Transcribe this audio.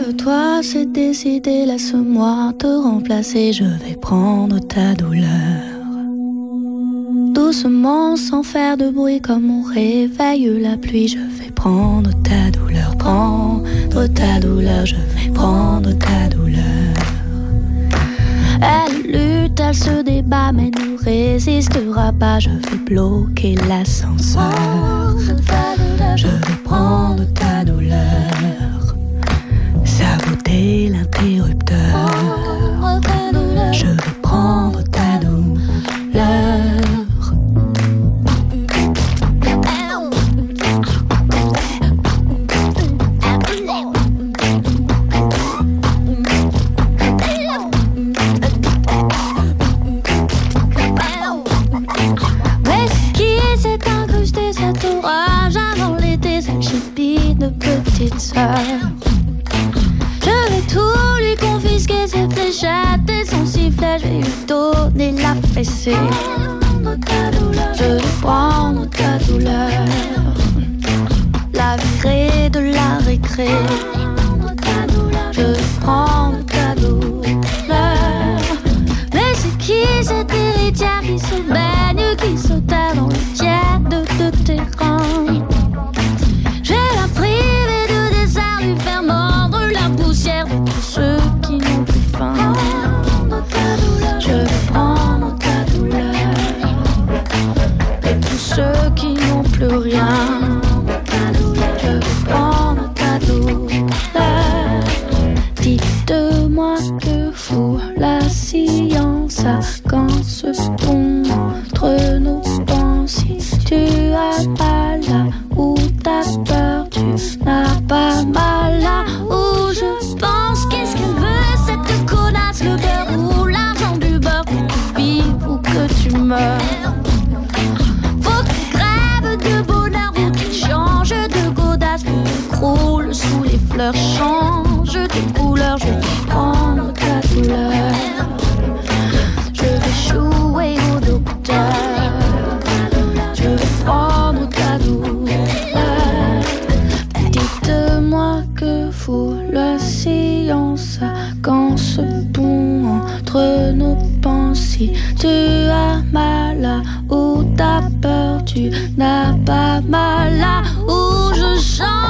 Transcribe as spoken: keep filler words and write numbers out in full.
Lève-toi, c'est décidé, laisse-moi te remplacer. Je vais prendre ta douleur doucement, sans faire de bruit, comme on réveille la pluie. Je vais prendre ta douleur, prendre ta douleur. Je vais prendre ta douleur. Elle lutte, elle se débat, mais ne résistera pas. Je vais bloquer l'ascenseur. Je vais prendre ta douleur, saboter l'interrupteur. Je vais prendre ta douleur. Petite sœur, je vais tout lui confisquer, ses fléchettes et son sifflet. Je vais lui donner la fessée. Je vais prendre ta douleur, la virer de la récré. Je vais prendre ta douleur. Mais c'est qui cette héritière qui se baigne, qui se terre dans le tiède de terrain? Ceux qui n'ont plus faim. Je vais prendre ta douleur. Et tous ceux qui n'ont plus rien. Je vais prendre ta douleur. Dites-moi que fout la science quand ce pont entre nos pensées. Tu as mal là où t'as peur, tu n'as pas mal là où je pense. Qu'est-ce qu'elle veut cette connasse? Le beurre ou l'argent du beurre? Pour que tu vives ou que tu meurs. Faut que crève de bonheur ou qu'il change de godasse. Faut qu'il croule sous les fleurs, change de couleur. Je vais prendre ta douleur. Je vais jouer au docteur. Je vais prendre ta douleur. Dites-moi que fout la science quand ce pont entre nos pensées. Tu as mal là où t'as peur, tu n'as pas mal là où je chante.